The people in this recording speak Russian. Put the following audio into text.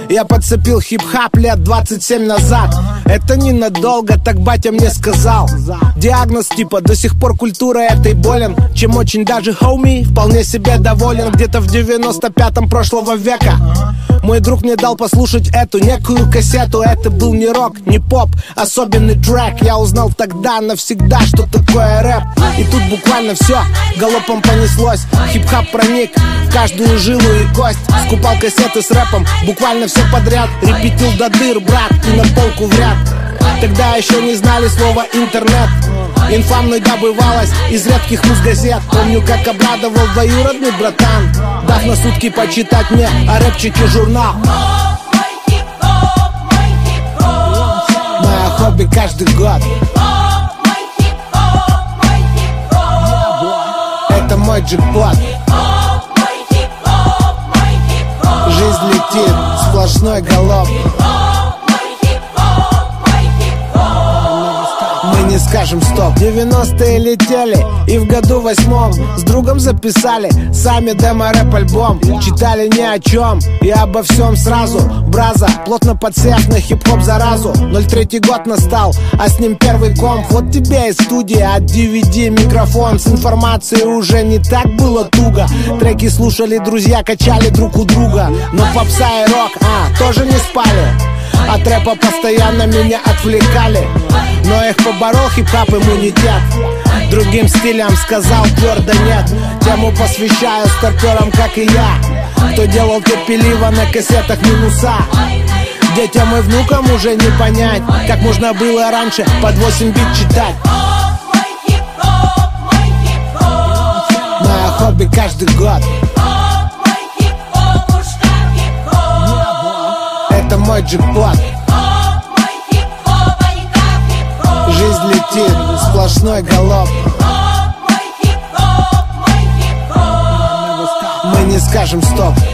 Я подцепил хип-хап лет 27 назад. Это ненадолго, так батя мне сказал. Диагноз типа до сих пор культура этой болен. Чем очень даже хоуми вполне себе доволен. Где-то в 95-м прошлого века мой друг мне дал послушать эту некую кассету. Это был не рок, не поп, особенный трек. Я узнал тогда навсегда, что такое рэп. И тут буквально все галопом понеслось. Хип-хап проник в каждую жилу и кость. Скупал кассеты с рэпом, буквально все подряд. Репетил до дыр, брат, и на полку в ряд. Тогда еще не знали слова интернет. Инфа мной добывалась из редких муз-газет. Помню, как обрадовал двоюродный братан, дав на сутки почитать мне о рэпчике журнал. Мое хобби каждый год. Это мой джекпот. Жизнь летит, сплошной галоп. Мы не скажем стоп. 90-е летели, и в году 8-м с другом записали сами демо-рэп-альбом. Читали ни о чем и обо всем сразу. Браза, плотно подсев на хип-хоп заразу. 03-й год настал, а с ним первый комп. Вот тебе и студия, от DVD микрофон. С информацией уже не так было туго. Треки слушали друзья, качали друг у друга. Но попса и рок, тоже не спали. От рэпа постоянно меня отвлекали, но их поборол хип-хап иммунитет. Другим стилям сказал твердо нет. Тему посвящаю старперам, как и я, кто делал терпеливо на кассетах минуса. Детям и внукам уже не понять, как можно было раньше под 8 бит читать. Мое хобби каждый год. Это мой джекпот. Жизнь летит, сплошной галоп. Мы не скажем стоп.